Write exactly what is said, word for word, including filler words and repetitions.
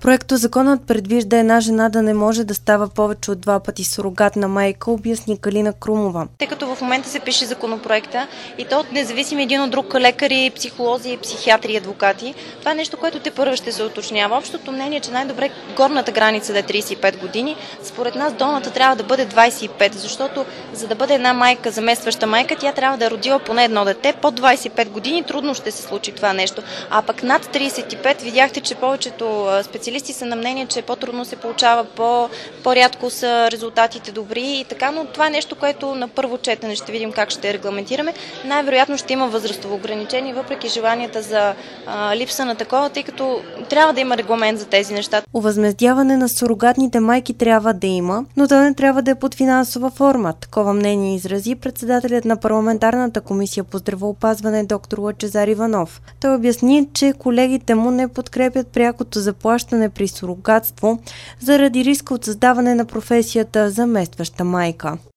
Проектозаконът предвижда една жена да не може да става повече от два пъти сурогатна майка, обясни Калина Крумова. Тъй като в момента се пише законопроекта и то от независими един от друг лекари, психолози, психиатри и адвокати, това е нещо, което те първо ще се уточнява. Общото мнение е, че най-добре горната граница да е тридесет и пет години. Според нас долната трябва да бъде двадесет и пет, защото за да бъде една майка, заместваща майка, тя трябва да е родила поне едно дете. Под двадесет и пет години трудно ще се случи това нещо. А пък над тридесет и пет видяхте, че повечето специалисти са на мнение, че по-трудно се получава, по, по-рядко са резултатите добри и така, но това е нещо, което на първо четене ще видим как ще регламентираме. Най-вероятно ще има възрастово ограничение, въпреки желанията за а, липса на такова, тъй като трябва да има регламент за тези неща. Овъзмездяване на сурогатните майки трябва да има, но да не трябва да е под финансова форма. Такова мнение изрази председателят на парламентарната комисия по здравеопазване доктор Лъчезар Иванов. Той обясни, че колегите му не подкрепят прякото заплащане при сурогатство заради риска от създаване на професията заместваща майка.